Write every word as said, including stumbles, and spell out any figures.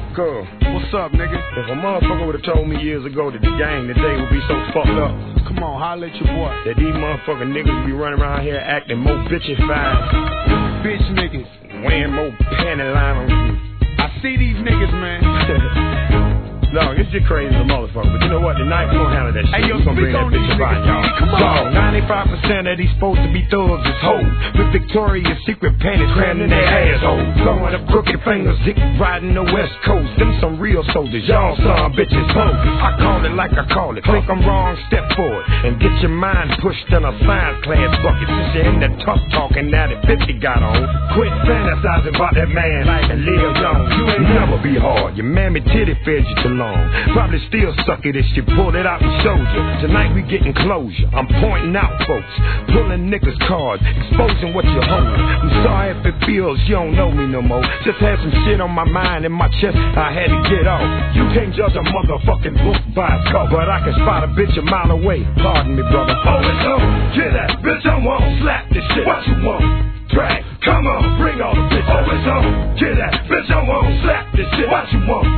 Cuz, what's up, nigga? If a motherfucker would've told me years ago that the gang today would be so fucked up. Come on, holla at your boy. That these motherfucking niggas would be running around here acting more bitchified. Bitch niggas. Wearing more panty liners. I see these niggas, man. No, it's just crazy as a motherfucker. But you know what? Tonight we gon' handle that shit. Hey, yo, we gon' bring that bitch about, y'all. Come on. So, ninety-five percent of these supposed to be thugs is hoes. With Victoria's Secret panties crammed in their assholes. Blowing up crooked fingers, dick riding the West Coast. Them some real soldiers. Y'all some bitches bogus. I call it like I call it. Think I'm wrong, step forward. And get your mind pushed in a science class bucket. Since you're in the tough talking now that fifty got on. Quit fantasizing about that man life and live young. You ain't never be hard. Your mammy titty fed you too long. Probably still suck it if she pulled it out and showed you. Tonight we getting closure. I'm pointing out folks, pulling niggas cards, exposing what you're holding. I'm sorry if it feels you don't know me no more. Just had some shit on my mind and my chest I had to get off. You can't judge a motherfucking book by its cover, but I can spot a bitch a mile away. Pardon me, brother. Oh, it's on. Get that bitch, I won't slap this shit. What you want? Drag, come on, bring all the bitches. Oh, it's on. Get that bitch, I won't slap this shit. What you want?